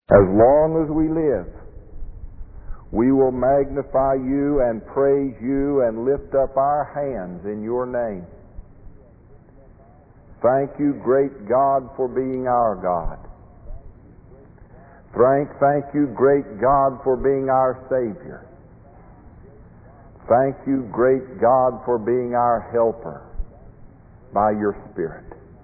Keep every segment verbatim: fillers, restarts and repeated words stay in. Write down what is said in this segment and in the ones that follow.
As long as we live, we will magnify you and praise you and lift up our hands in your name. Thank you, great God, for being our God. Thank, thank you, great God, for being our Savior. Thank you, great God, for being our helper by your Spirit.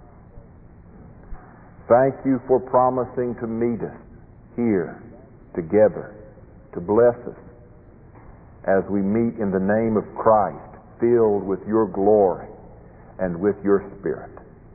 Thank you for promising to meet us here together, to bless us as we meet in the name of Christ, filled with your glory and with your Spirit.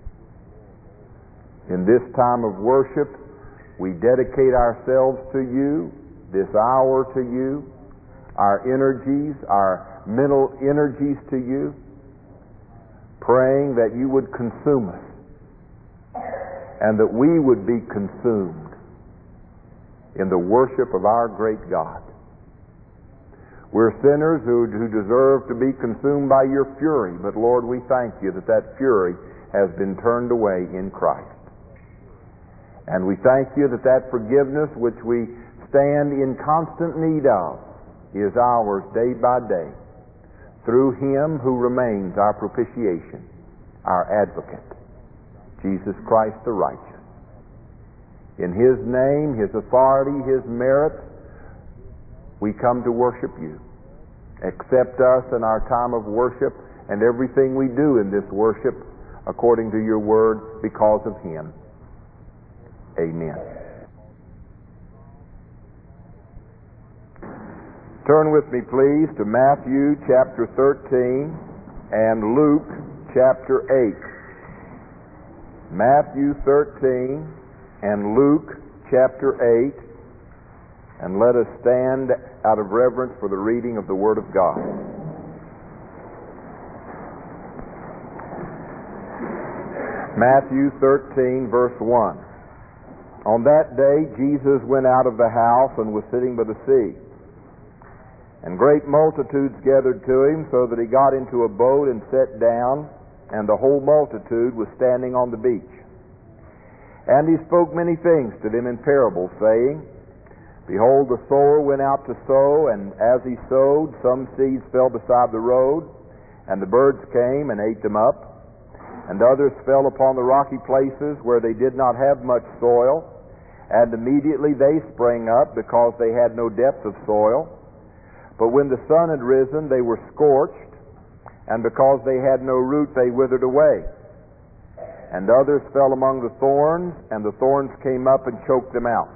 In this time of worship, we dedicate ourselves to you, this hour to you, our energies, our mental energies to you, praying that you would consume us and that we would be consumed in the worship of our great God. We're sinners who, who deserve to be consumed by your fury, but Lord, we thank you that that fury has been turned away in Christ. And we thank you that that forgiveness which we stand in constant need of is ours day by day through him who remains our propitiation, our advocate, Jesus Christ the righteous. In his name, his authority, his merit, we come to worship you. Accept us in our time of worship and everything we do in this worship according to your word because of him. Amen. Turn with me, please, to Matthew chapter thirteen and Luke chapter eight. Matthew thirteen and Luke chapter eight, and let us stand out of reverence for the reading of the Word of God. Matthew thirteen, verse one. On that day Jesus went out of the house and was sitting by the sea. And great multitudes gathered to him, so that he got into a boat and sat down, and the whole multitude was standing on the beach. And he spoke many things to them in parables, saying, Behold, the sower went out to sow, and as he sowed, some seeds fell beside the road, and the birds came and ate them up. And others fell upon the rocky places where they did not have much soil, and immediately they sprang up because they had no depth of soil. But when the sun had risen, they were scorched, and because they had no root, they withered away. And others fell among the thorns, and the thorns came up and choked them out.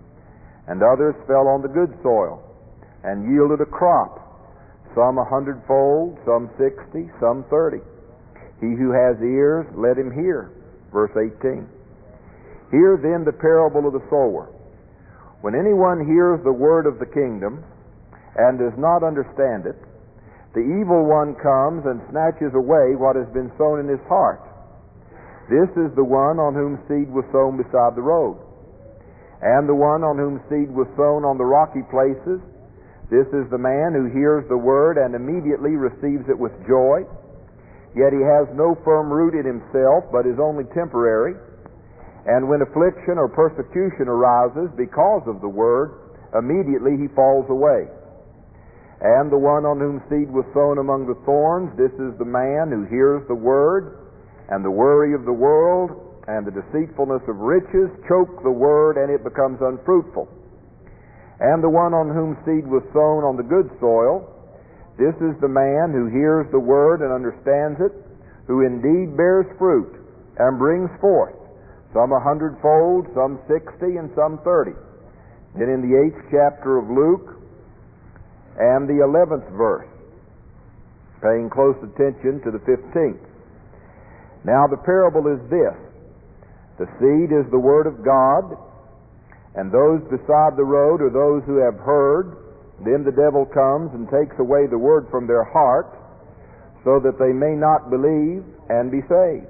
And others fell on the good soil, and yielded a crop, some a hundredfold, some sixty, some thirty. He who has ears, let him hear. Verse eighteen. Hear then the parable of the sower. When anyone hears the word of the kingdom, and does not understand it, the evil one comes and snatches away what has been sown in his heart. This is the one on whom seed was sown beside the road. And the one on whom seed was sown on the rocky places, this is the man who hears the word and immediately receives it with joy. Yet he has no firm root in himself, but is only temporary. And when affliction or persecution arises because of the word, immediately he falls away. And the one on whom seed was sown among the thorns, this is the man who hears the word, and the worry of the world and the deceitfulness of riches choke the word, and it becomes unfruitful. And the one on whom seed was sown on the good soil, this is the man who hears the word and understands it, who indeed bears fruit and brings forth, some a hundredfold, some sixty, and some thirty. Then in the eighth chapter of Luke, and the eleventh verse, paying close attention to the fifteenth. Now the parable is this: the seed is the word of God, and those beside the road are those who have heard. Then the devil comes and takes away the word from their heart, so that they may not believe and be saved.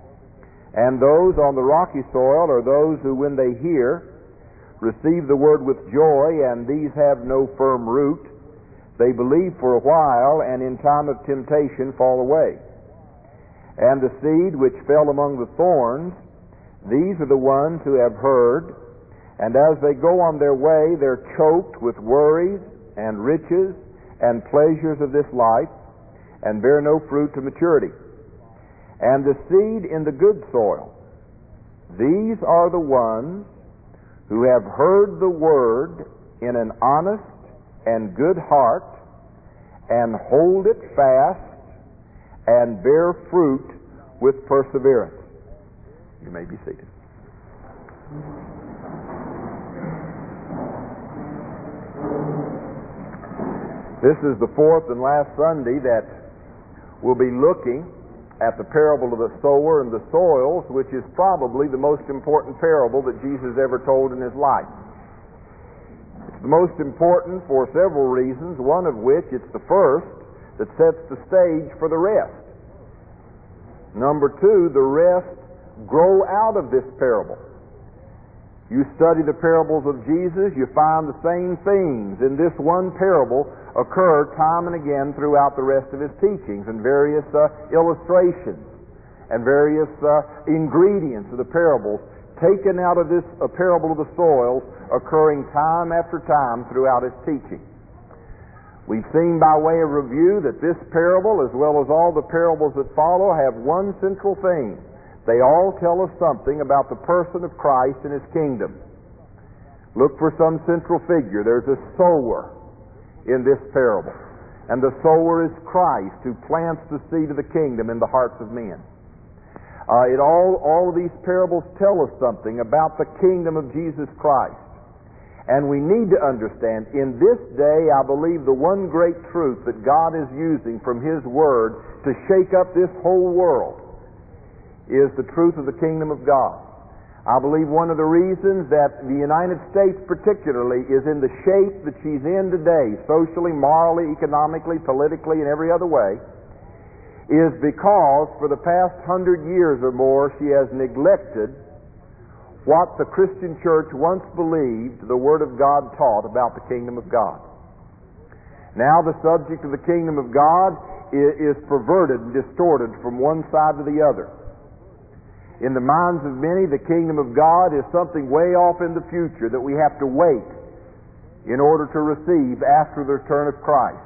And those on the rocky soil are those who, when they hear, receive the word with joy, and these have no firm root. They believe for a while, and in time of temptation fall away. And the seed which fell among the thorns, these are the ones who have heard, And as they go on their way, they're choked with worries and riches and pleasures of this life, and bear no fruit to maturity. And the seed in the good soil, these are the ones who have heard the word in an honest and good heart, and hold it fast, and bear fruit with perseverance. You may be seated. This is the fourth and last Sunday that we'll be looking at the parable of the sower and the soils, which is probably the most important parable that Jesus ever told in his life. It's the most important for several reasons, one of which, it's the first that sets the stage for the rest. Number two, the rest grow out of this parable. You study the parables of Jesus, you find the same things in this one parable occur time and again throughout the rest of his teachings, and various uh, illustrations and various uh, ingredients of the parables taken out of this uh, parable of the soils occurring time after time throughout his teaching. We've seen by way of review that this parable, as well as all the parables that follow, have one central theme. They all tell us something about the person of Christ and his kingdom. Look for some central figure. There's a sower in this parable. And the sower is Christ, who plants the seed of the kingdom in the hearts of men. Uh, it all, all of these parables tell us something about the kingdom of Jesus Christ. And we need to understand, in this day, I believe the one great truth that God is using from his word to shake up this whole world is the truth of the kingdom of God. I believe one of the reasons that the United States particularly is in the shape that she's in today, socially, morally, economically, politically, and every other way, is because for the past hundred years or more she has neglected what the Christian church once believed the Word of God taught about the kingdom of God. Now the subject of the kingdom of God is perverted and distorted from one side to the other. In the minds of many, the kingdom of God is something way off in the future that we have to wait in order to receive after the return of Christ.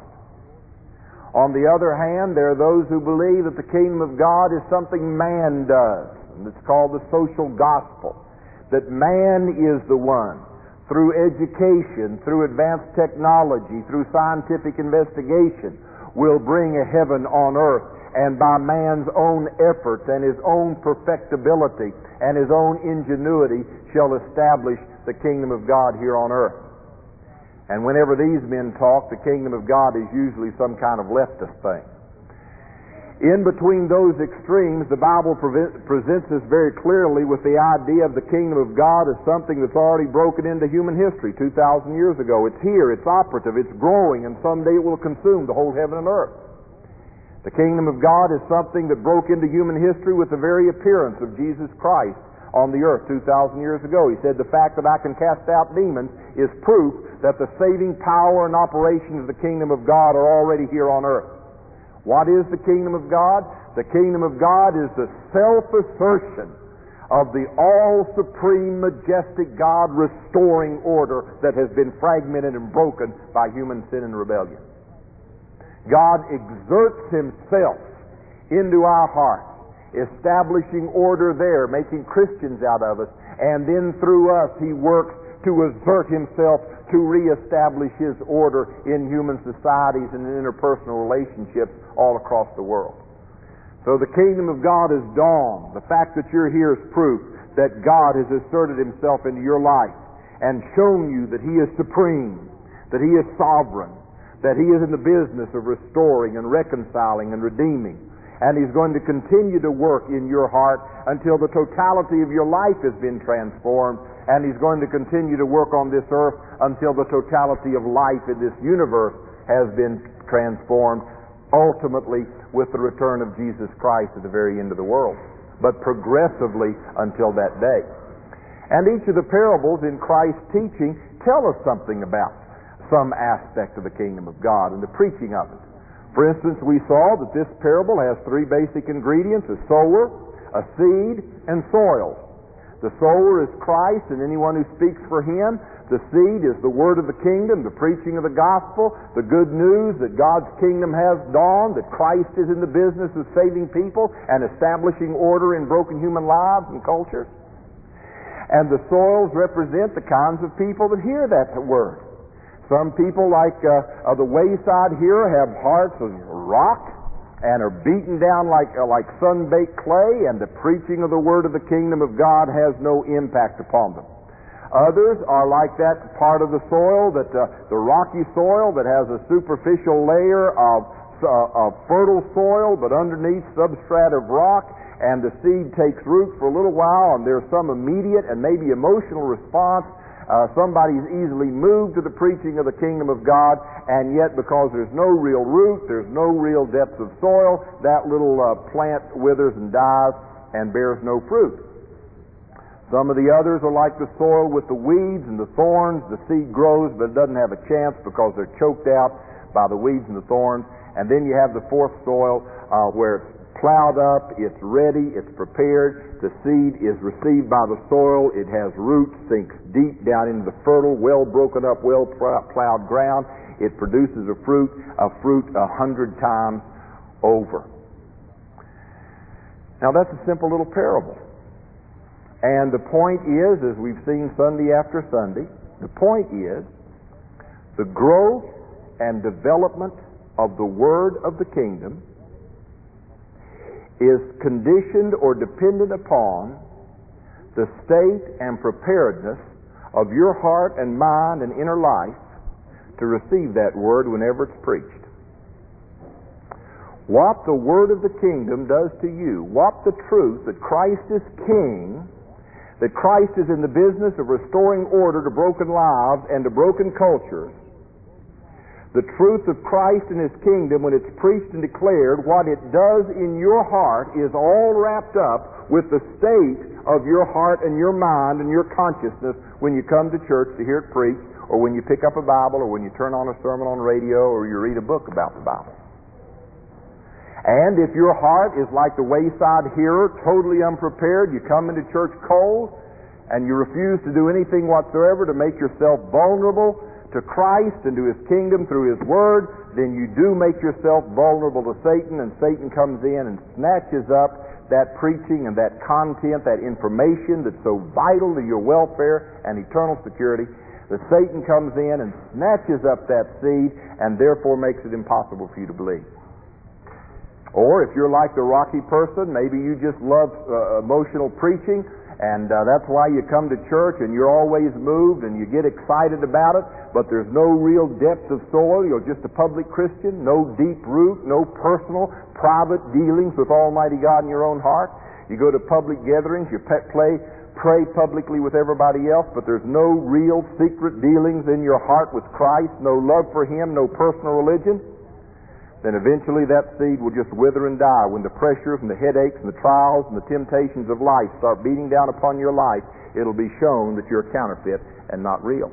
On the other hand, there are those who believe that the kingdom of God is something man does, and it's called the social gospel. That man is the one, through education, through advanced technology, through scientific investigation, will bring a heaven on earth, and by man's own efforts and his own perfectibility and his own ingenuity shall establish the kingdom of God here on earth. And whenever these men talk, the kingdom of God is usually some kind of leftist thing. In between those extremes, the Bible pre- presents us very clearly with the idea of the kingdom of God as something that's already broken into human history two thousand years ago. It's here, it's operative, it's growing, and someday it will consume the whole heaven and earth. The kingdom of God is something that broke into human history with the very appearance of Jesus Christ on the earth two thousand years ago. He said, the fact that I can cast out demons is proof that the saving power and operations of the kingdom of God are already here on earth. What is the kingdom of God? The kingdom of God is the self-assertion of the all-supreme, majestic God restoring order that has been fragmented and broken by human sin and rebellion. God exerts himself into our hearts, establishing order there, making Christians out of us, and then through us he works to exert himself to reestablish his order in human societies and in interpersonal relationships all across the world. So the kingdom of God has dawned. The fact that you're here is proof that God has asserted himself into your life and shown you that he is supreme, that he is sovereign, that he is in the business of restoring and reconciling and redeeming. And he's going to continue to work in your heart until the totality of your life has been transformed. And he's going to continue to work on this earth until the totality of life in this universe has been transformed, ultimately with the return of Jesus Christ at the very end of the world, but progressively until that day. And each of the parables in Christ's teaching tell us something about some aspect of the kingdom of God and the preaching of it. For instance, we saw that this parable has three basic ingredients: a sower, a seed, and soil. The sower is Christ and anyone who speaks for Him. The seed is the word of the kingdom, the preaching of the gospel, the good news that God's kingdom has dawned, that Christ is in the business of saving people and establishing order in broken human lives and cultures. And the soils represent the kinds of people that hear that word. Some people, like uh, uh, the wayside here, have hearts of rock and are beaten down like uh, like sun-baked clay, and the preaching of the word of the kingdom of God has no impact upon them. Others are like that part of the soil, that uh, the rocky soil that has a superficial layer of, uh, of fertile soil, but underneath substrate of rock, and the seed takes root for a little while, and there's some immediate and maybe emotional response. Uh, somebody's easily moved to the preaching of the kingdom of God, and yet because there's no real root, there's no real depth of soil, that little uh, plant withers and dies and bears no fruit. Some of the others are like the soil with the weeds and the thorns. The seed grows, but it doesn't have a chance because they're choked out by the weeds and the thorns. And then you have the fourth soil uh, where it's plowed up, it's ready, it's prepared. The seed is received by the soil. It has roots, sinks deep down into the fertile, well broken up, well plowed ground. It produces a fruit, a fruit a hundred times over. Now that's a simple little parable. And the point is, as we've seen Sunday after Sunday, the point is the growth and development of the word of the kingdom is conditioned or dependent upon the state and preparedness of your heart and mind and inner life to receive that word whenever it's preached. What the word of the kingdom does to you, what the truth that Christ is king, that Christ is in the business of restoring order to broken lives and to broken cultures, the truth of Christ and His kingdom, when it's preached and declared, what it does in your heart is all wrapped up with the state of your heart and your mind and your consciousness when you come to church to hear it preached, or when you pick up a Bible, or when you turn on a sermon on radio, or you read a book about the Bible. And if your heart is like the wayside hearer, totally unprepared, you come into church cold, and you refuse to do anything whatsoever to make yourself vulnerable to Christ and to His kingdom through His Word, then you do make yourself vulnerable to Satan, and Satan comes in and snatches up that preaching and that content, that information that's so vital to your welfare and eternal security. That Satan comes in and snatches up that seed and therefore makes it impossible for you to believe. Or if you're like the rocky person, maybe you just love uh, emotional preaching, and uh, that's why you come to church and you're always moved and you get excited about it, but there's no real depth of soil. You're just a public Christian, no deep root, no personal, private dealings with Almighty God in your own heart. You go to public gatherings, you pe- play, pray publicly with everybody else, but there's no real secret dealings in your heart with Christ, no love for Him, no personal religion. Then eventually that seed will just wither and die when the pressures and the headaches and the trials and the temptations of life start beating down upon your life. It'll be shown that you're a counterfeit and not real.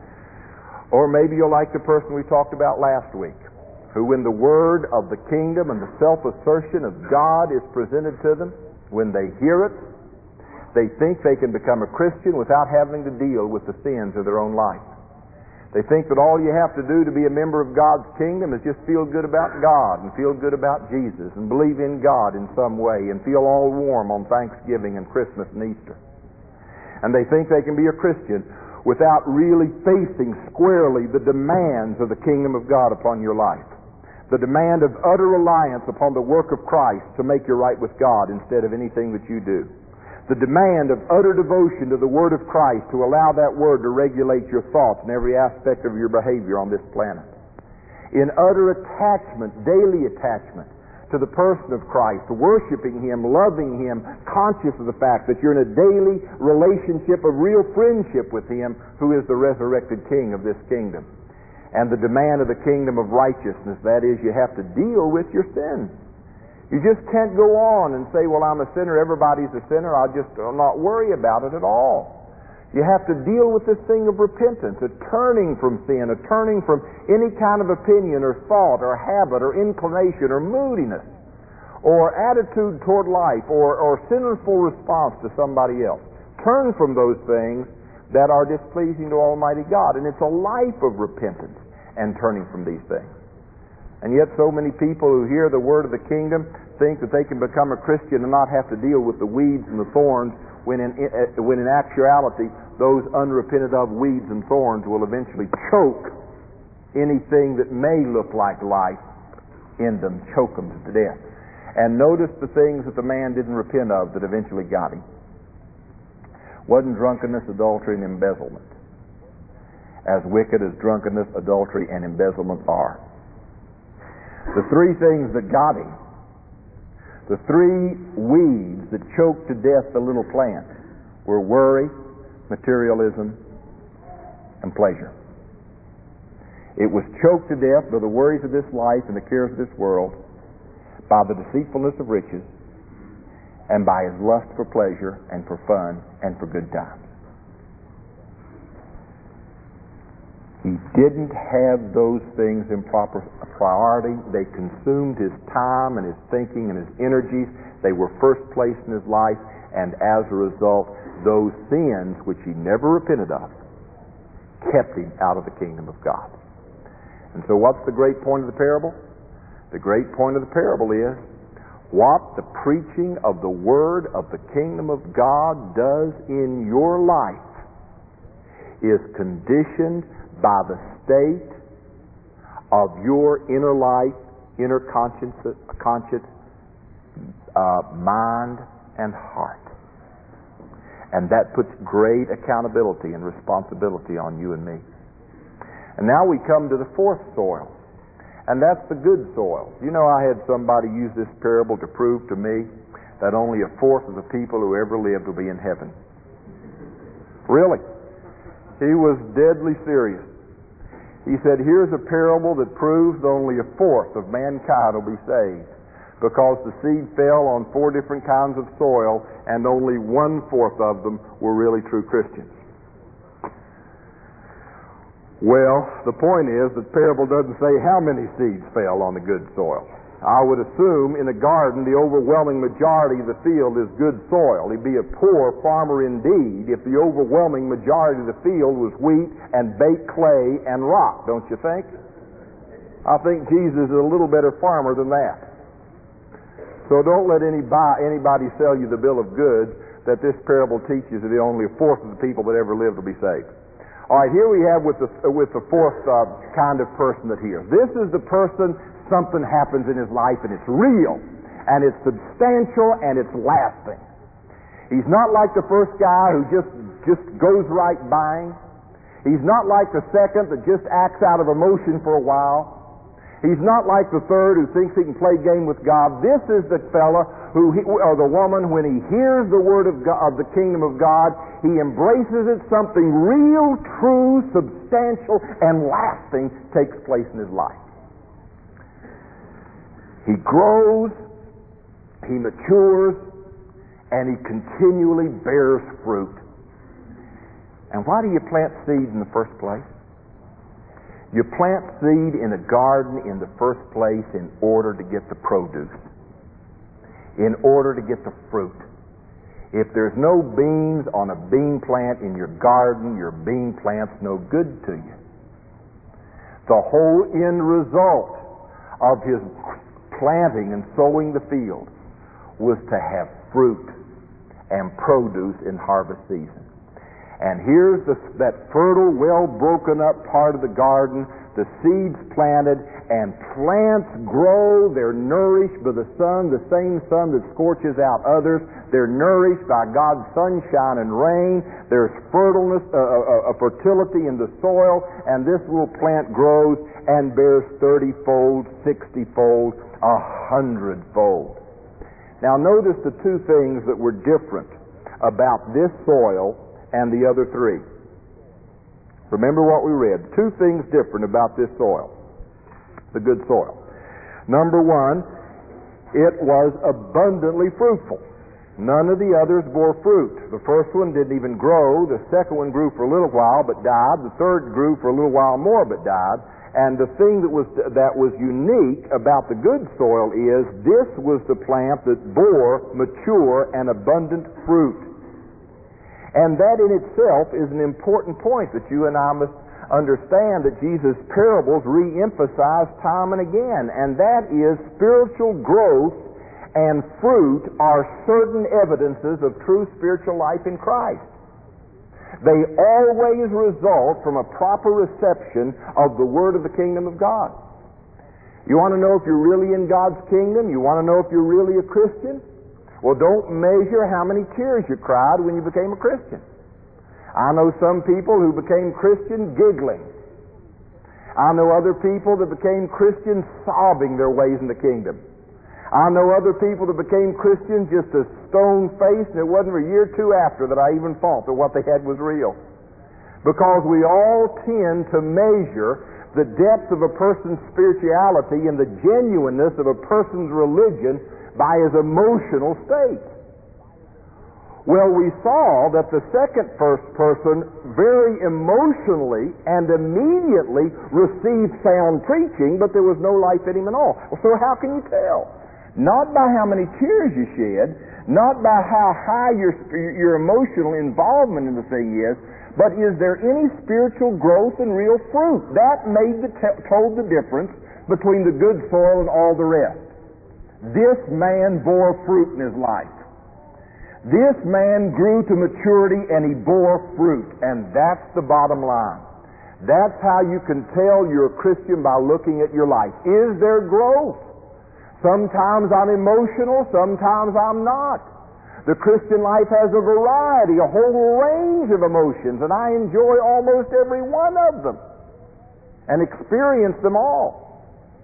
Or maybe you're like the person we talked about last week, who when the word of the kingdom and the self-assertion of God is presented to them, when they hear it, they think they can become a Christian without having to deal with the sins of their own life. They think that all you have to do to be a member of God's kingdom is just feel good about God and feel good about Jesus and believe in God in some way and feel all warm on Thanksgiving and Christmas and Easter. And they think they can be a Christian without really facing squarely the demands of the kingdom of God upon your life. The demand of utter reliance upon the work of Christ to make you right with God instead of anything that you do. The demand of utter devotion to the Word of Christ to allow that Word to regulate your thoughts and every aspect of your behavior on this planet. In utter attachment, daily attachment to the person of Christ, worshiping Him, loving Him, conscious of the fact that you're in a daily relationship of real friendship with Him who is the resurrected King of this kingdom. And the demand of the kingdom of righteousness, that is, you have to deal with your sins. You just can't go on and say, well, I'm a sinner, everybody's a sinner, I'll just I'll not worry about it at all. You have to deal with this thing of repentance, a turning from sin, a turning from any kind of opinion or thought or habit or inclination or moodiness or attitude toward life or, or sinful response to somebody else. Turn from those things that are displeasing to Almighty God. And it's a life of repentance and turning from these things. And yet so many people who hear the word of the kingdom think that they can become a Christian and not have to deal with the weeds and the thorns, when in, when in actuality those unrepented of weeds and thorns will eventually choke anything that may look like life in them, choke them to death. And notice the things that the man didn't repent of that eventually got him. Wasn't drunkenness, adultery, and embezzlement. As wicked as drunkenness, adultery, and embezzlement are. The three things that got him, the three weeds that choked to death the little plant, were worry, materialism, and pleasure. It was choked to death by the worries of this life and the cares of this world, by the deceitfulness of riches, and by his lust for pleasure and for fun and for good times. He didn't have those things in proper priority. They consumed his time and his thinking and his energies. They were first place in his life, and as a result, those sins which he never repented of kept him out of the kingdom of God. And so what's the great point of the parable? The great point of the parable is what the preaching of the word of the kingdom of God does in your life is conditioned by the state of your inner life, inner conscience, conscience uh, mind, and heart. And that puts great accountability and responsibility on you and me. And now we come to the fourth soil, and that's the good soil. You know, I had somebody use this parable to prove to me that only a fourth of the people who ever lived will be in heaven. Really? He was deadly serious. He said, here's a parable that proves that only a fourth of mankind will be saved, because the seed fell on four different kinds of soil, and only one-fourth of them were really true Christians. Well, the point is, the parable doesn't say how many seeds fell on the good soil. I would assume in a garden the overwhelming majority of the field is good soil. He'd be a poor farmer indeed if the overwhelming majority of the field was wheat and baked clay and rock, don't you think? I think Jesus is a little better farmer than that. So don't let any buy, anybody sell you the bill of goods that this parable teaches that only a fourth of the people that ever lived will be saved. All right, here we have with the, with the fourth uh, kind of person that hears. This is the person, something happens in his life and it's real, and it's substantial, and it's lasting. He's not like the first guy who just, just goes right by him. He's not like the second that just acts out of emotion for a while. He's not like the third who thinks he can play game with God. This is the fella who, he, or the woman, when he hears the word of God, of the kingdom of God, he embraces it. Something real, true, substantial, and lasting takes place in his life. He grows, he matures, and he continually bears fruit. And why do you plant seeds in the first place? You plant seed in a garden in the first place in order to get the produce, in order to get the fruit. If there's no beans on a bean plant in your garden, your bean plant's no good to you. The whole end result of his planting and sowing the field was to have fruit and produce in harvest season. And here's the, that fertile, well broken up part of the garden, the seeds planted, and plants grow. They're nourished by the sun, the same sun that scorches out others. They're nourished by God's sunshine and rain. There's fertileness, uh, uh, uh, fertility in the soil, and this little plant grows and bears thirty-fold, sixty-fold, a hundred-fold. Now notice the two things that were different about this soil and the other three. Remember what we read. Two things different about this soil, the good soil. Number one, it was abundantly fruitful. None of the others bore fruit. The first one didn't even grow. The second one grew for a little while but died. The third grew for a little while more but died. And the thing that was that was unique about the good soil is this was the plant that bore mature and abundant fruit. And that in itself is an important point that you and I must understand, that Jesus' parables re-emphasize time and again, and that is spiritual growth and fruit are certain evidences of true spiritual life in Christ. They always result from a proper reception of the Word of the kingdom of God. You want to know if you're really in God's kingdom? You want to know if you're really a Christian? Well, don't measure how many tears you cried when you became a Christian. I know some people who became Christian giggling. I know other people that became Christians sobbing their ways in the kingdom. I know other people that became Christians just as stone-faced, and it wasn't a year or two after that I even thought that what they had was real. Because we all tend to measure the depth of a person's spirituality and the genuineness of a person's religion by his emotional state. Well, we saw that the second first person very emotionally and immediately received sound preaching, but there was no life in him at all. So how can you tell? Not by how many tears you shed, not by how high your, your emotional involvement in the thing is, but is there any spiritual growth and real fruit? That made the te- told the difference between the good soil and all the rest. This man bore fruit in his life. This man grew to maturity and he bore fruit, and that's the bottom line. That's how you can tell you're a Christian, by looking at your life. Is there growth? Sometimes I'm emotional, sometimes I'm not. The Christian life has a variety, a whole range of emotions, and I enjoy almost every one of them and experience them all.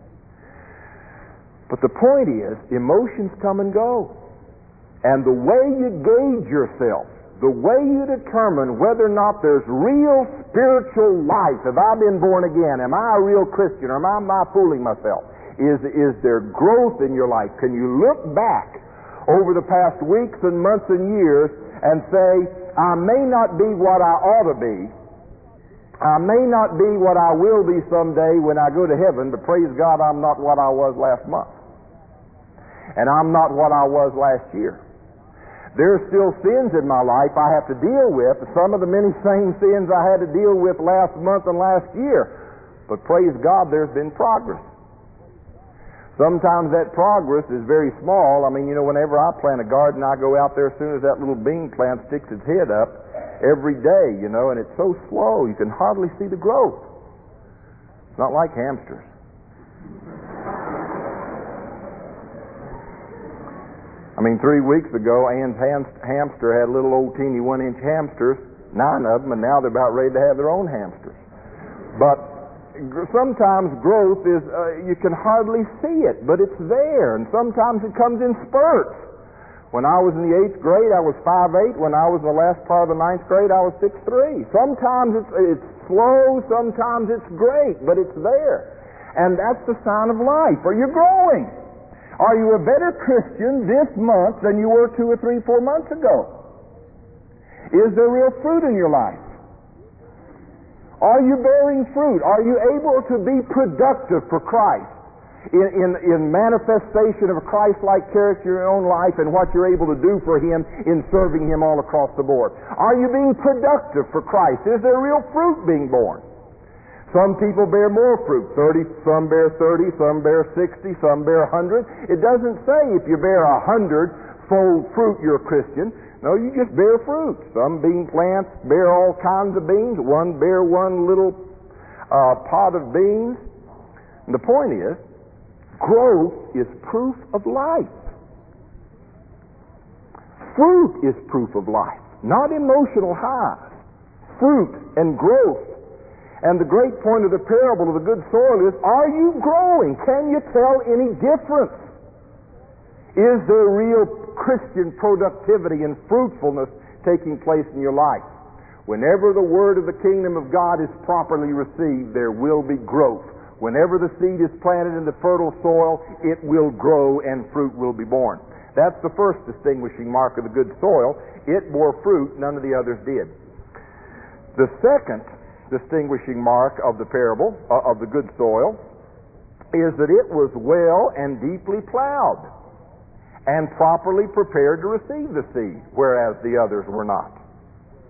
But the point is, emotions come and go. And the way you gauge yourself, the way you determine whether or not there's real spiritual life, have I been born again? Am I a real Christian, or am I, am I fooling myself? Is, is there growth in your life? Can you look back over the past weeks and months and years and say, I may not be what I ought to be. I may not be what I will be someday when I go to heaven, but praise God, I'm not what I was last month. And I'm not what I was last year. There are still sins in my life I have to deal with, some of the many same sins I had to deal with last month and last year. But praise God, there's been progress. Sometimes that progress is very small. I mean, you know, whenever I plant a garden, I go out there as soon as that little bean plant sticks its head up every day, you know, and it's so slow you can hardly see the growth. It's not like hamsters. I mean, three weeks ago, Ann's ham- hamster had little old teeny one-inch hamsters, nine of them, and now they're about ready to have their own hamsters. But sometimes growth is, uh, you can hardly see it, but it's there, and sometimes it comes in spurts. When I was in the eighth grade, I was five eight. When I was in the last part of the ninth grade, I was six three. Sometimes it's, it's slow, sometimes it's great, but it's there. And that's the sign of life. Are you growing? Are you a better Christian this month than you were two or three, four months ago? Is there real fruit in your life? Are you bearing fruit? Are you able to be productive for Christ in, in, in manifestation of a Christ-like character in your own life and what you're able to do for Him in serving Him all across the board? Are you being productive for Christ? Is there real fruit being born? Some people bear more fruit, thirty, some bear thirty, some bear sixty, some bear a hundred. It doesn't say if you bear a hundred-fold fruit you're a Christian. No, you just bear fruit. Some bean plants bear all kinds of beans. One bear one little uh, pot of beans. And the point is, growth is proof of life. Fruit is proof of life, not emotional highs. Fruit and growth. And the great point of the parable of the good soil is, are you growing? Can you tell any difference? Is there real Christian productivity and fruitfulness taking place in your life? Whenever the word of the kingdom of God is properly received, there will be growth. Whenever the seed is planted in the fertile soil, it will grow and fruit will be born. That's the first distinguishing mark of the good soil. It bore fruit, none of the others did. The second distinguishing mark of the parable, uh, of the good soil, is that it was well and deeply plowed and properly prepared to receive the seed, whereas the others were not.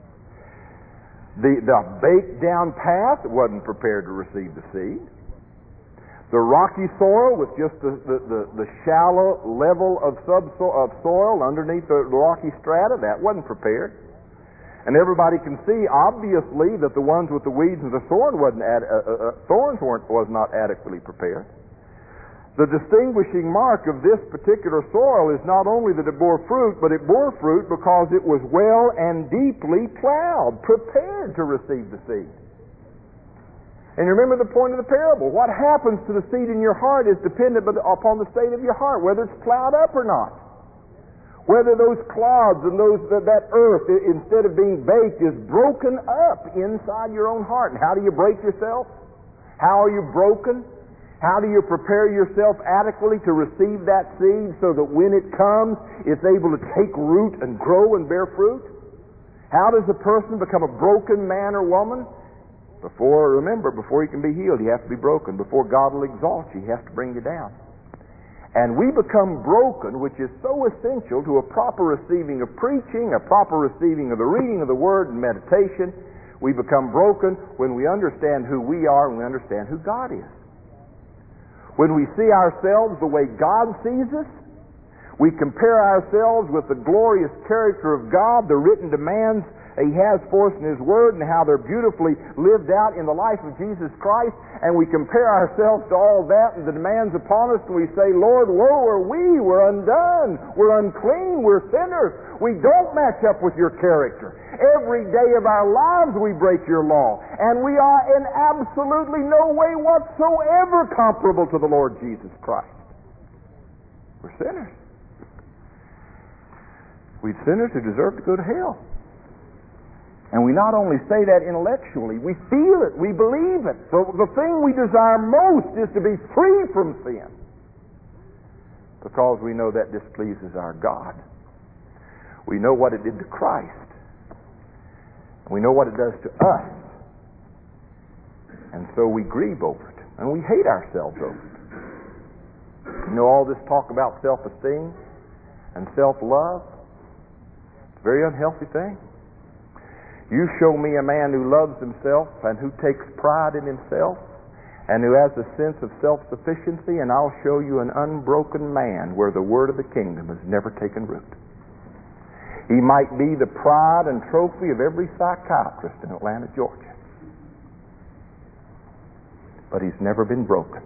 The, the baked down path wasn't prepared to receive the seed. The rocky soil with just the, the, the, the shallow level of subsoil of soil underneath the, the rocky strata, that wasn't prepared. And everybody can see, obviously, that the ones with the weeds and the thorn wasn't ad, uh, uh, thorns weren't was not adequately prepared. The distinguishing mark of this particular soil is not only that it bore fruit, but it bore fruit because it was well and deeply plowed, prepared to receive the seed. And remember the point of the parable. What happens to the seed in your heart is dependent upon the state of your heart, whether it's plowed up or not. Whether those clods and those that, that earth, instead of being baked, is broken up inside your own heart. And how do you break yourself? How are you broken? How do you prepare yourself adequately to receive that seed so that when it comes, it's able to take root and grow and bear fruit? How does a person become a broken man or woman? Before, remember, before you can be healed, you have to be broken. Before God will exalt you, He has to bring you down. And we become broken, which is so essential to a proper receiving of preaching, a proper receiving of the reading of the Word and meditation. We become broken when we understand who we are and we understand who God is. When we see ourselves the way God sees us, we compare ourselves with the glorious character of God, the written demands He has for us in His Word, and how they're beautifully lived out in the life of Jesus Christ, and we compare ourselves to all that and the demands upon us, and we say, Lord, woe are we, we're undone, we're unclean, we're sinners, we don't match up with your character. Every day of our lives we break your law, and we are in absolutely no way whatsoever comparable to the Lord Jesus Christ. We're sinners. We're sinners who deserve to go to hell. And we not only say that intellectually, we feel it, we believe it. So the thing we desire most is to be free from sin, because we know that displeases our God. We know what it did to Christ. We know what it does to us. And so we grieve over it. And we hate ourselves over it. You know, all this talk about self-esteem and self-love, it's a very unhealthy thing. You show me a man who loves himself and who takes pride in himself and who has a sense of self-sufficiency, and I'll show you an unbroken man where the word of the kingdom has never taken root. He might be the pride and trophy of every psychiatrist in Atlanta, Georgia, but he's never been broken.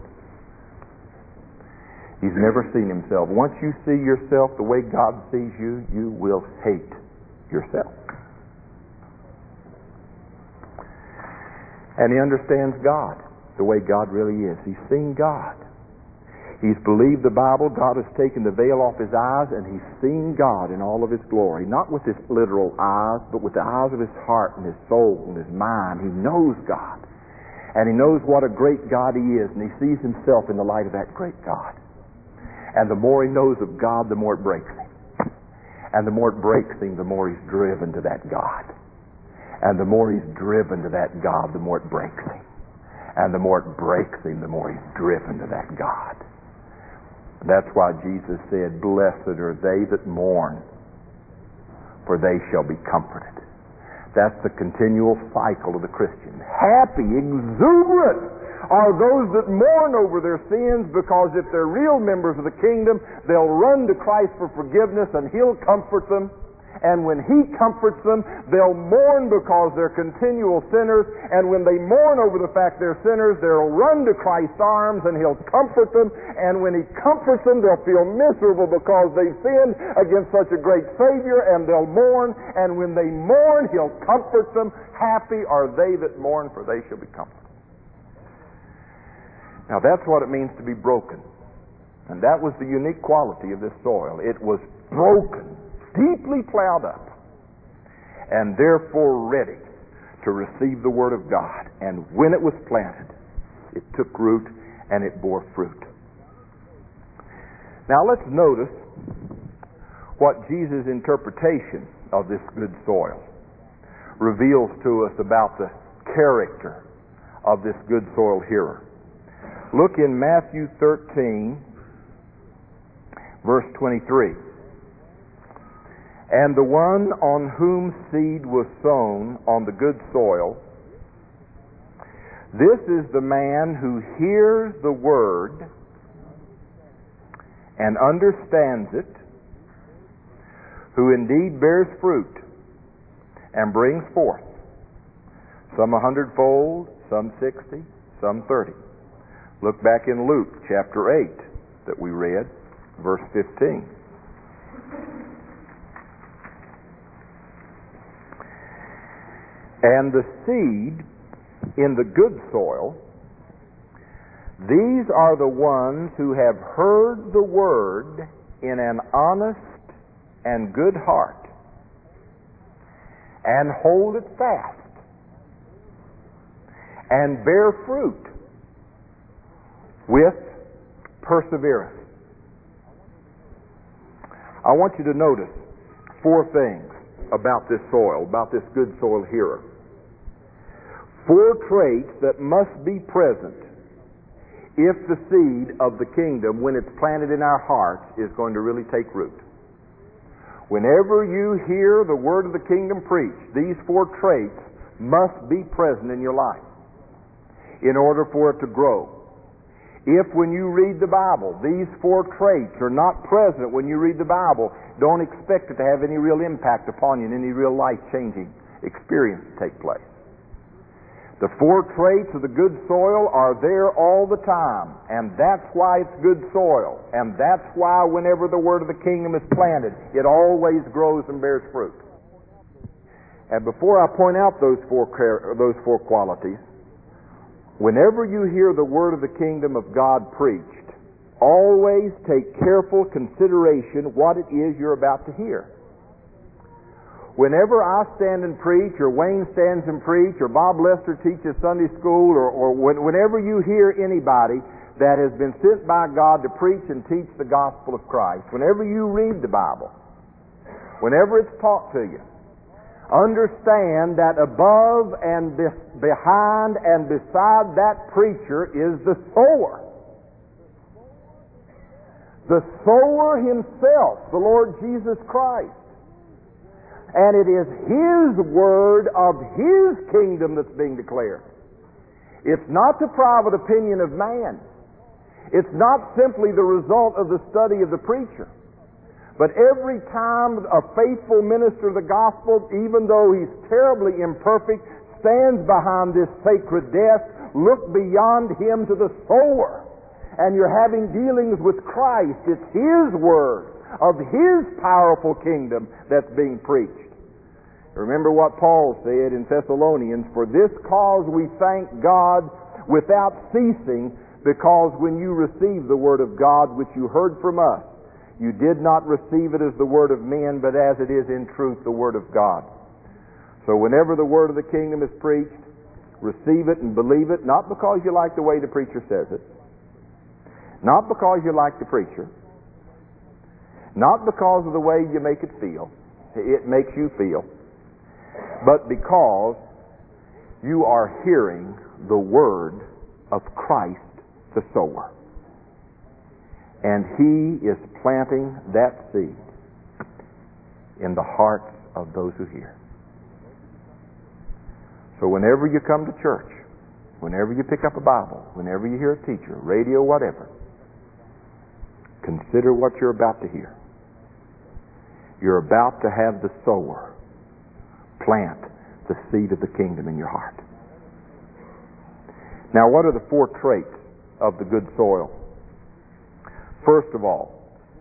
He's never seen himself. Once you see yourself the way God sees you, you will hate yourself. And he understands God the way God really is. He's seen God. He's believed the Bible. God has taken the veil off his eyes, and he's seen God in all of his glory. Not with his literal eyes, but with the eyes of his heart and his soul and his mind. He knows God. And he knows what a great God he is, and he sees himself in the light of that great God. And the more he knows of God, the more it breaks him. And the more it breaks him, the more he's driven to that God. And the more he's driven to that God, the more it breaks him. And the more it breaks him, the more he's driven to that God. That's why Jesus said, "Blessed are they that mourn, for they shall be comforted." That's the continual cycle of the Christian. Happy, exuberant are those that mourn over their sins, because if they're real members of the kingdom, they'll run to Christ for forgiveness and he'll comfort them. And when he comforts them, they'll mourn because they're continual sinners. And when they mourn over the fact they're sinners, they'll run to Christ's arms and he'll comfort them. And when he comforts them, they'll feel miserable because they've sinned against such a great Savior, and they'll mourn. And when they mourn, he'll comfort them. Happy are they that mourn, for they shall be comforted. Now that's what it means to be broken. And that was the unique quality of this soil. It was broken, deeply plowed up, and therefore ready to receive the Word of God. And when it was planted, it took root and it bore fruit. Now let's notice what Jesus' interpretation of this good soil reveals to us about the character of this good soil hearer. Look in Matthew thirteen, verse twenty-three. And the one on whom seed was sown on the good soil, this is the man who hears the word and understands it, who indeed bears fruit and brings forth, some a hundredfold, some sixty, some thirty. Look back in Luke chapter eight that we read, verse fifteen. And the seed in the good soil, these are the ones who have heard the word in an honest and good heart, and hold it fast, and bear fruit with perseverance. I want you to notice four things about this soil, about this good soil hearer. Four traits that must be present if the seed of the kingdom, when it's planted in our hearts, is going to really take root. Whenever you hear the word of the kingdom preached, these four traits must be present in your life in order for it to grow. If when you read the Bible, these four traits are not present when you read the Bible, don't expect it to have any real impact upon you and any real life-changing experience to take place. The four traits of the good soil are there all the time, and that's why it's good soil. And that's why whenever the word of the kingdom is planted, it always grows and bears fruit. And before I point out those four, those four qualities, whenever you hear the word of the kingdom of God preached, always take careful consideration what it is you're about to hear. Whenever I stand and preach, or Wayne stands and preach, or Bob Lester teaches Sunday school, or, or when, whenever you hear anybody that has been sent by God to preach and teach the gospel of Christ, whenever you read the Bible, whenever it's taught to you, understand that above and be- behind and beside that preacher is the sower. The sower himself, the Lord Jesus Christ. And it is His word of His kingdom that's being declared. It's not the private opinion of man. It's not simply the result of the study of the preacher. But every time a faithful minister of the gospel, even though he's terribly imperfect, stands behind this sacred desk, look beyond him to the sower. And you're having dealings with Christ. It's His word of His powerful kingdom that's being preached. Remember what Paul said in Thessalonians, "For this cause we thank God without ceasing, because when you received the word of God which you heard from us, you did not receive it as the word of men, but as it is in truth the word of God." So whenever the word of the kingdom is preached, receive it and believe it, not because you like the way the preacher says it, not because you like the preacher, not because of the way you make it feel, it makes you feel, but because you are hearing the word of Christ the sower. And He is planting that seed in the hearts of those who hear. So whenever you come to church, whenever you pick up a Bible, whenever you hear a teacher, radio, whatever, consider what you're about to hear. You're about to have the sower plant the seed of the kingdom in your heart. Now, what are the four traits of the good soil? First of all,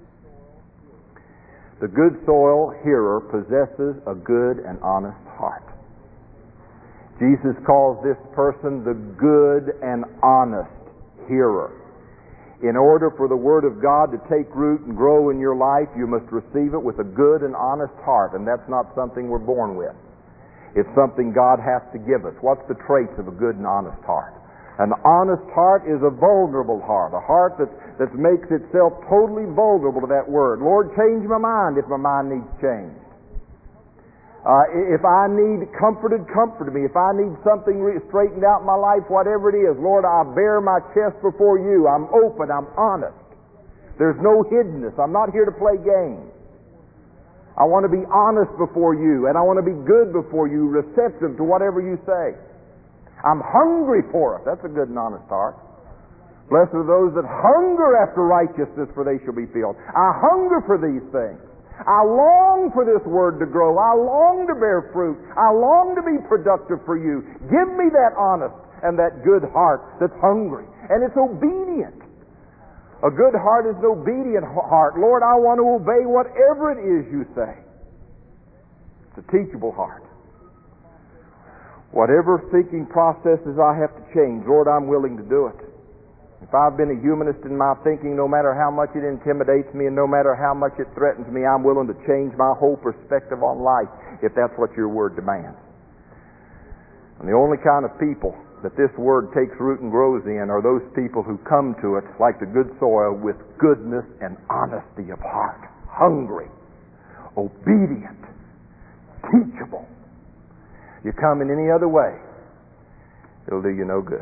the good soil hearer possesses a good and honest heart. Jesus calls this person the good and honest hearer. In order for the Word of God to take root and grow in your life, you must receive it with a good and honest heart, and that's not something we're born with. It's something God has to give us. What's the traits of a good and honest heart? An honest heart is a vulnerable heart, a heart that, that makes itself totally vulnerable to that Word. Lord, change my mind if my mind needs changed. Uh, if I need comforted, comfort me. If I need something re- straightened out in my life, whatever it is, Lord, I bare my chest before you. I'm open. I'm honest. There's no hiddenness. I'm not here to play games. I want to be honest before you, and I want to be good before you, receptive to whatever you say. I'm hungry for it. That's a good and honest heart. Blessed are those that hunger after righteousness, for they shall be filled. I hunger for these things. I long for this word to grow. I long to bear fruit. I long to be productive for you. Give me that honest and that good heart that's hungry. And it's obedient. A good heart is an obedient heart. Lord, I want to obey whatever it is you say. It's a teachable heart. Whatever thinking processes I have to change, Lord, I'm willing to do it. If I've been a humanist in my thinking, no matter how much it intimidates me and no matter how much it threatens me, I'm willing to change my whole perspective on life if that's what your word demands. And the only kind of people that this word takes root and grows in are those people who come to it like the good soil with goodness and honesty of heart, hungry, obedient, teachable. You come in any other way, it'll do you no good.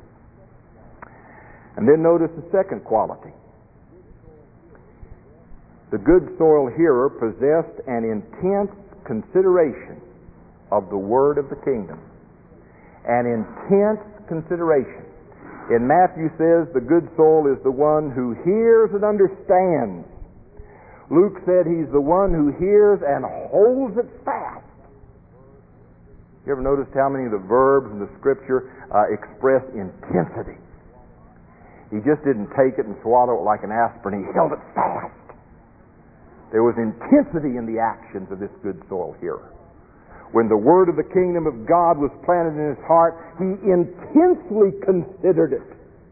And then notice the second quality. The good soil hearer possessed an intense consideration of the word of the kingdom. An intense consideration. In Matthew says the good soil is the one who hears and understands. Luke said he's the one who hears and holds it fast. You ever noticed how many of the verbs in the Scripture uh, express intensity? He just didn't take it and swallow it like an aspirin. He held it fast. There was intensity in the actions of this good soil hearer. When the word of the kingdom of God was planted in his heart, he intensely considered it.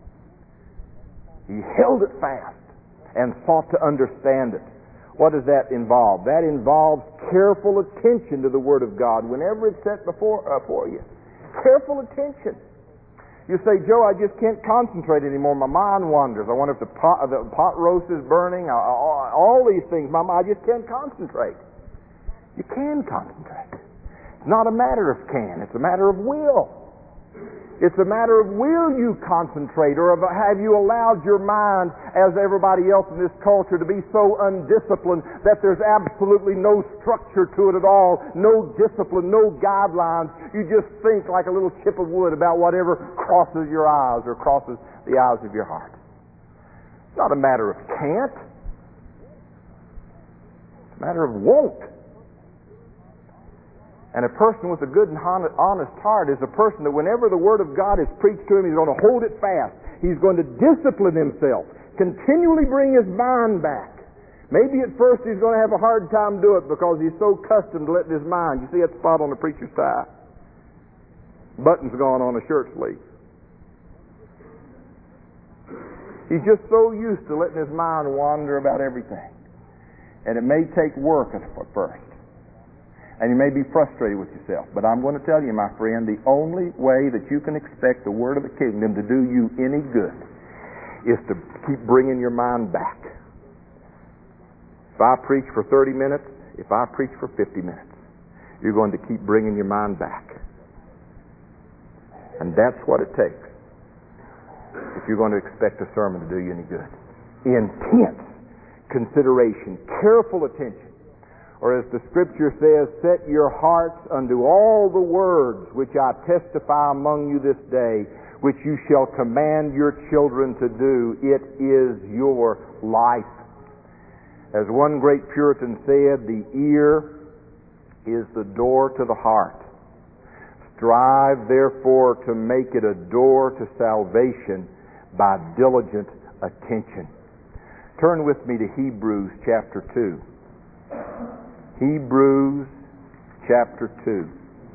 He held it fast and sought to understand it. What does that involve? That involves careful attention to the Word of God whenever it's set before uh, for you. Careful attention. You say, Joe, I just can't concentrate anymore. My mind wanders. I wonder if the pot, the pot roast is burning. I, I, all these things. My, I just can't concentrate. You can concentrate. It's not a matter of can. It's a matter of will. It's a matter of will you concentrate, or have you allowed your mind, as everybody else in this culture, to be so undisciplined that there's absolutely no structure to it at all, no discipline, no guidelines. You just think like a little chip of wood about whatever crosses your eyes or crosses the eyes of your heart. It's not a matter of can't. It's a matter of won't. And a person with a good and honest heart is a person that whenever the Word of God is preached to him, he's going to hold it fast. He's going to discipline himself, continually bring his mind back. Maybe at first he's going to have a hard time doing it because he's so accustomed to letting his mind. You see that spot on the preacher's tie? Button's gone on a shirt sleeve. He's just so used to letting his mind wander about everything. And it may take work at first. And you may be frustrated with yourself. But I'm going to tell you, my friend, the only way that you can expect the Word of the kingdom to do you any good is to keep bringing your mind back. If I preach for thirty minutes, if I preach for fifty minutes, you're going to keep bringing your mind back. And that's what it takes if you're going to expect a sermon to do you any good. Intense consideration, careful attention. Or as the Scripture says, set your hearts unto all the words which I testify among you this day, which you shall command your children to do. It is your life. As one great Puritan said, the ear is the door to the heart. Strive therefore to make it a door to salvation by diligent attention. Turn with me to Hebrews chapter two. Hebrews chapter two.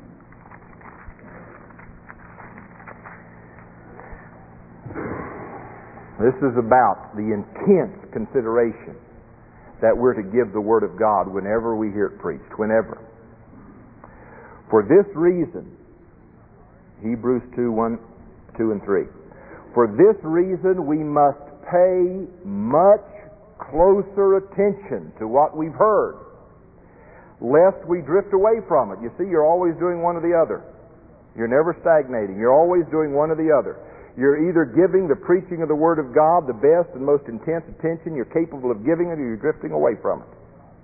This is about the intense consideration that we're to give the Word of God whenever we hear it preached, whenever. For this reason, Hebrews two, one, two and three. For this reason we must pay much closer attention to what we've heard, lest we drift away from it. You see, you're always doing one or the other. You're never stagnating. You're always doing one or the other. You're either giving the preaching of the Word of God the best and most intense attention you're capable of giving it, or you're drifting away from it.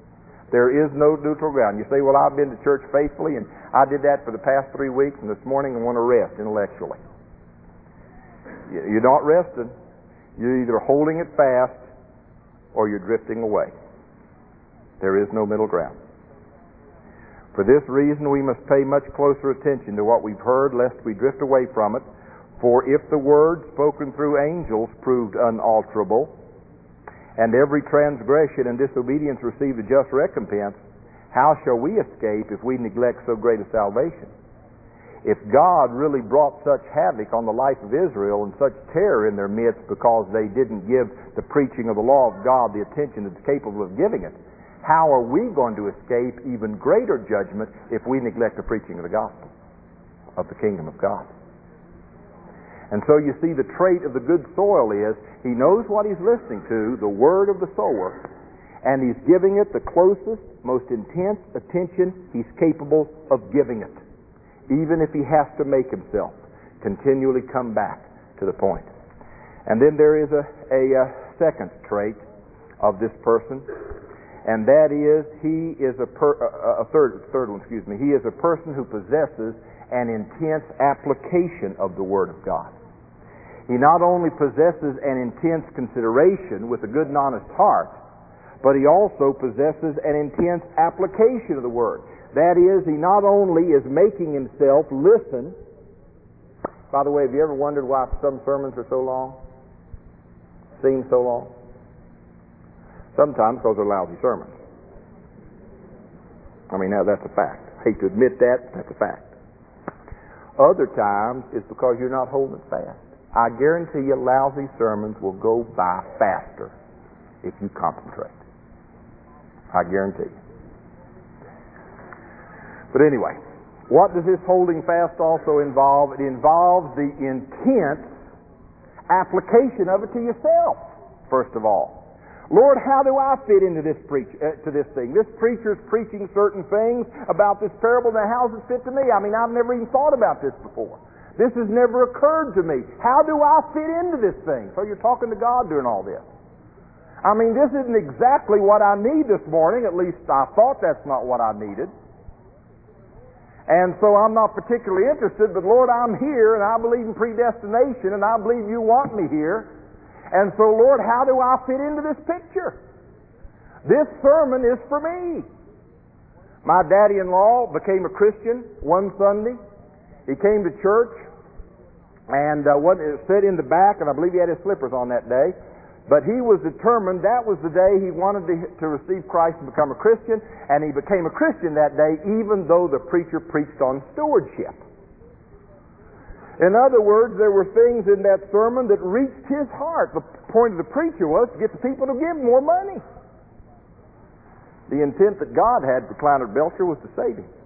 There is no neutral ground. You say, well, I've been to church faithfully, and I did that for the past three weeks, and this morning I want to rest intellectually. You're not resting. You're either holding it fast or you're drifting away. There is no middle ground. For this reason, we must pay much closer attention to what we've heard, lest we drift away from it. For if the word spoken through angels proved unalterable, and every transgression and disobedience received a just recompense, how shall we escape if we neglect so great a salvation? If God really brought such havoc on the life of Israel and such terror in their midst because they didn't give the preaching of the law of God the attention that's capable of giving it, how are we going to escape even greater judgment if we neglect the preaching of the gospel of the kingdom of God? And so you see, the trait of the good soil is he knows what he's listening to, the word of the sower, and he's giving it the closest, most intense attention he's capable of giving it, even if he has to make himself continually come back to the point. And then there is a, a, a second trait of this person, and that is he is a, per, a, a third third one, excuse me. He is a person who possesses an intense application of the Word of God. He not only possesses an intense consideration with a good and honest heart, but he also possesses an intense application of the Word. That is, he not only is making himself listen. By the way, have you ever wondered why some sermons are so long? Seem so long? Sometimes because they're lousy sermons. I mean, now that's a fact. I hate to admit that, but that's a fact. Other times it's because you're not holding it fast. I guarantee you lousy sermons will go by faster if you concentrate. I guarantee you. But anyway, what does this holding fast also involve? It involves the intense application of it to yourself, first of all. Lord, how do I fit into this preach uh, to this thing? This preacher's preaching certain things about this parable. Now, how does it fit to me? I mean, I've never even thought about this before. This has never occurred to me. How do I fit into this thing? So you're talking to God during all this. I mean, this isn't exactly what I need this morning. At least I thought that's not what I needed. And so I'm not particularly interested, but Lord, I'm here, and I believe in predestination, and I believe you want me here. And so, Lord, how do I fit into this picture? This sermon is for me. My daddy-in-law became a Christian one Sunday. He came to church and uh, what, sat in the back, and I believe he had his slippers on that day. But he was determined that was the day he wanted to, to receive Christ and become a Christian, and he became a Christian that day even though the preacher preached on stewardship. In other words, there were things in that sermon that reached his heart. The point of the preacher was to get the people to give more money. The intent that God had for Kleiner Belcher was to save him.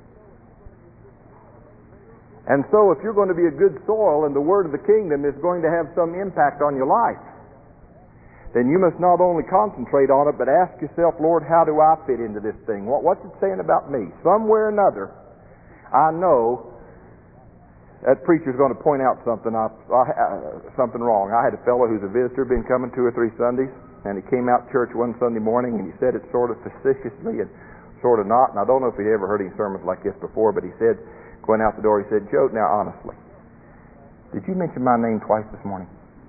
And so if you're going to be a good soil and the word of the kingdom is going to have some impact on your life, then you must not only concentrate on it, but ask yourself, Lord, how do I fit into this thing? What, what's it saying about me? Somewhere or another, I know that preacher's going to point out something I, I, something wrong. I had a fellow who's a visitor, been coming two or three Sundays, and he came out to church one Sunday morning, and he said it sort of facetiously and sort of not. And I don't know if he'd ever heard any sermons like this before, but he said, going out the door, he said, Joe, now honestly, did you mention my name twice this morning?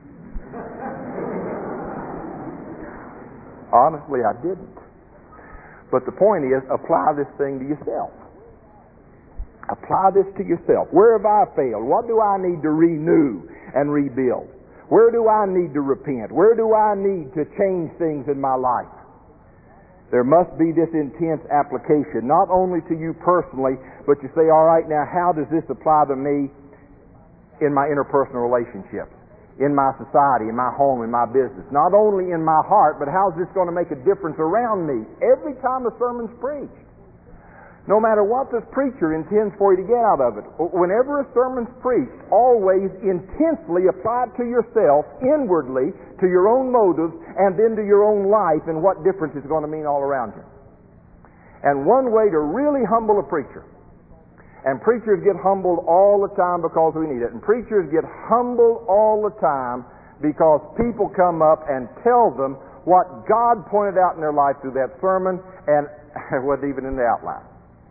Honestly, I didn't. But the point is, apply this thing to yourself. Apply this to yourself. Where have I failed? What do I need to renew and rebuild? Where do I need to repent? Where do I need to change things in my life? There must be this intense application, not only to you personally, but you say, all right, now how does this apply to me in my interpersonal relationships, in my society, in my home, in my business? Not only in my heart, but how is this going to make a difference around me every time a sermon's preached? No matter what this preacher intends for you to get out of it, whenever a sermon's preached, always intensely apply it to yourself, inwardly, to your own motives, and then to your own life and what difference it's going to mean all around you. And one way to really humble a preacher, and preachers get humbled all the time because we need it, and preachers get humbled all the time because people come up and tell them what God pointed out in their life through that sermon, and it wasn't even in the outline.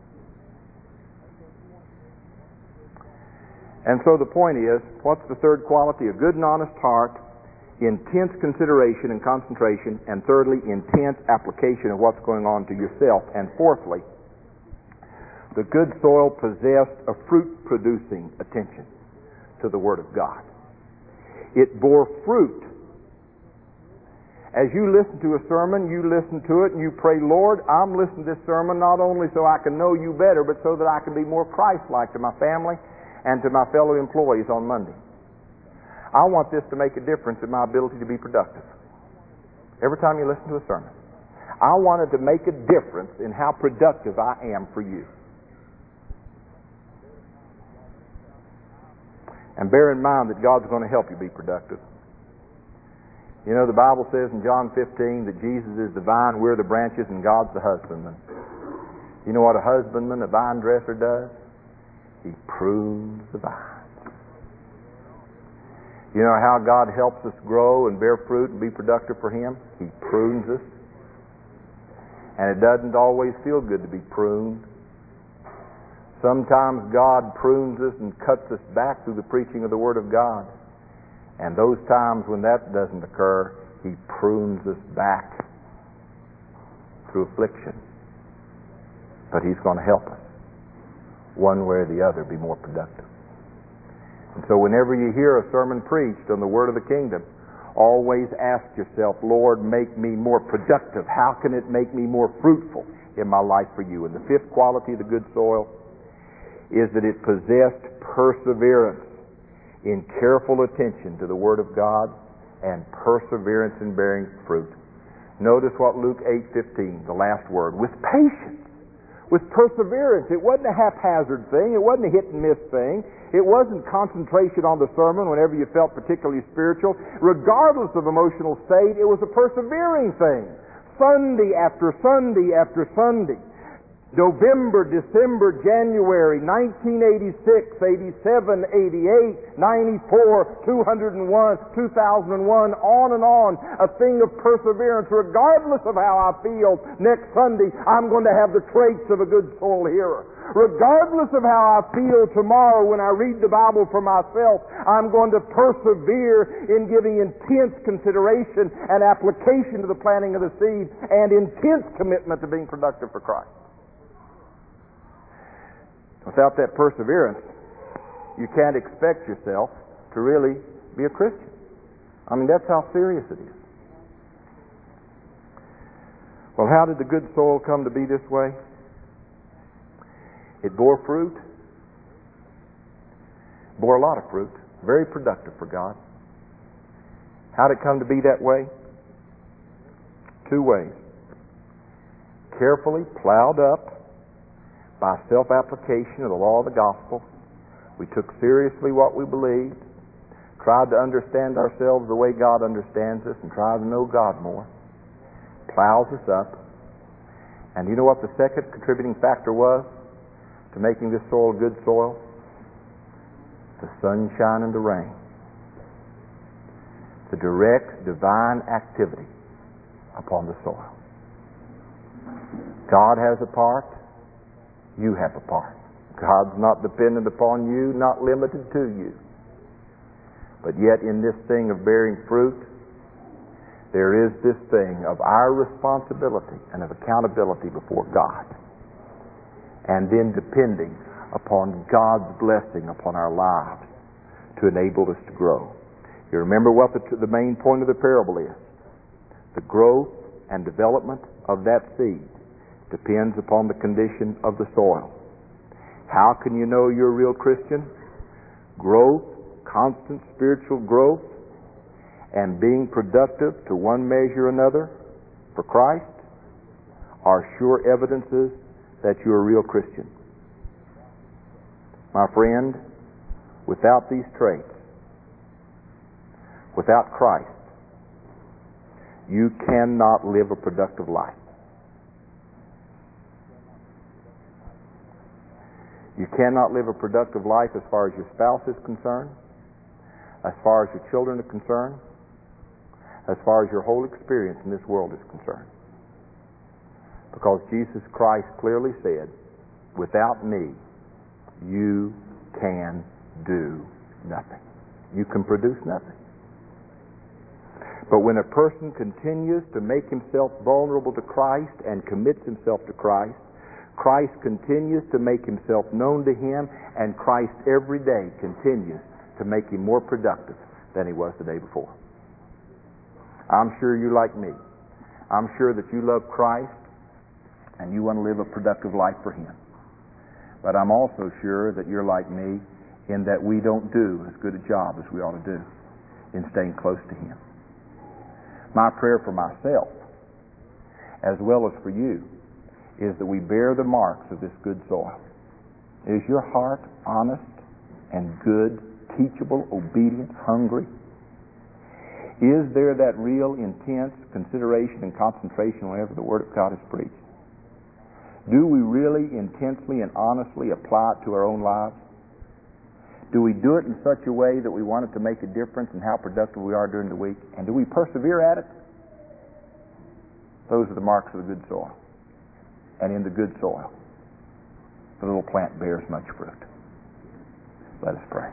And so the point is, what's the third quality? A good and honest heart, intense consideration and concentration, and thirdly, intense application of what's going on to yourself. And fourthly, the good soil possessed a fruit-producing attention to the Word of God. It bore fruit. As you listen to a sermon, you listen to it and you pray, Lord, I'm listening to this sermon not only so I can know you better, but so that I can be more Christ-like to my family and to my fellow employees on Monday. I want this to make a difference in my ability to be productive. Every time you listen to a sermon, I want it to make a difference in how productive I am for you. And bear in mind that God's going to help you be productive. You know, the Bible says in John fifteen that Jesus is the vine, we're the branches, and God's the husbandman. You know what a husbandman, a vine dresser does? He prunes the vine. You know how God helps us grow and bear fruit and be productive for Him? He prunes us. And it doesn't always feel good to be pruned. Sometimes God prunes us and cuts us back through the preaching of the Word of God. And those times when that doesn't occur, He prunes us back through affliction. But He's going to help us, one way or the other, be more productive. And so whenever you hear a sermon preached on the Word of the Kingdom, always ask yourself, Lord, make me more productive. How can it make me more fruitful in my life for you? And the fifth quality of the good soil is that it possessed perseverance in careful attention to the Word of God and perseverance in bearing fruit. Notice what Luke eight fifteen, the last word, with patience, with perseverance. It wasn't a haphazard thing. It wasn't a hit and miss thing. It wasn't concentration on the sermon whenever you felt particularly spiritual. Regardless of emotional state, it was a persevering thing. Sunday after Sunday after Sunday. November, December, January, nineteen eighty-six, eighty-seven, eighty-eight, ninety-four, two hundred one, two thousand one, on and on. A thing of perseverance. Regardless of how I feel next Sunday, I'm going to have the traits of a good soul hearer. Regardless of how I feel tomorrow when I read the Bible for myself, I'm going to persevere in giving intense consideration and application to the planting of the seed and intense commitment to being productive for Christ. Without that perseverance, you can't expect yourself to really be a Christian. I mean, that's how serious it is. Well, how did the good soil come to be this way? It bore fruit. Bore a lot of fruit. Very productive for God. How did it come to be that way? Two ways. Carefully plowed up by self-application of the law of the gospel. We took seriously what we believed, tried to understand ourselves the way God understands us, and tried to know God more. Plows us up. And you know what the second contributing factor was to making this soil good soil? The sunshine and the rain. The direct divine activity upon the soil. God has a part. You have a part. God's not dependent upon you, not limited to you. But yet in this thing of bearing fruit, there is this thing of our responsibility and of accountability before God. And then depending upon God's blessing upon our lives to enable us to grow. You remember what the, the main point of the parable is. The growth and development of that seed depends upon the condition of the soil. How can you know you're a real Christian? Growth, constant spiritual growth, and being productive to one measure or another for Christ are sure evidences that you're a real Christian. My friend, without these traits, without Christ, you cannot live a productive life. You cannot live a productive life as far as your spouse is concerned, as far as your children are concerned, as far as your whole experience in this world is concerned. Because Jesus Christ clearly said, without me, you can do nothing. You can produce nothing. But when a person continues to make himself vulnerable to Christ and commits himself to Christ, Christ continues to make himself known to him, and Christ every day continues to make him more productive than he was the day before. I'm sure you're like me. I'm sure that you love Christ and you want to live a productive life for him. But I'm also sure that you're like me in that we don't do as good a job as we ought to do in staying close to him. My prayer for myself, as well as for you, is that we bear the marks of this good soil. Is your heart honest and good, teachable, obedient, hungry? Is there that real, intense consideration and concentration whenever the Word of God is preached? Do we really intensely and honestly apply it to our own lives? Do we do it in such a way that we want it to make a difference in how productive we are during the week? And do we persevere at it? Those are the marks of the good soil. And in the good soil, the little plant bears much fruit. Let us pray.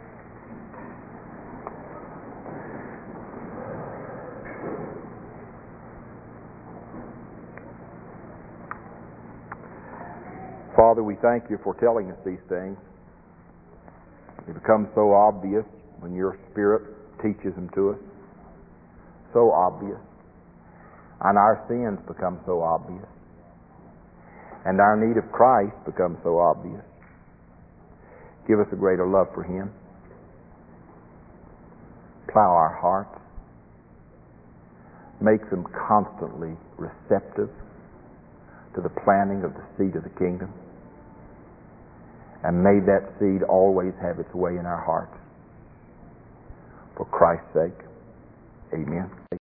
Father, we thank you for telling us these things. They become so obvious when your Spirit teaches them to us. So obvious. And our sins become so obvious. And our need of Christ becomes so obvious. Give us a greater love for him. Plow our hearts. Make them constantly receptive to the planting of the seed of the kingdom. And may that seed always have its way in our hearts. For Christ's sake, amen.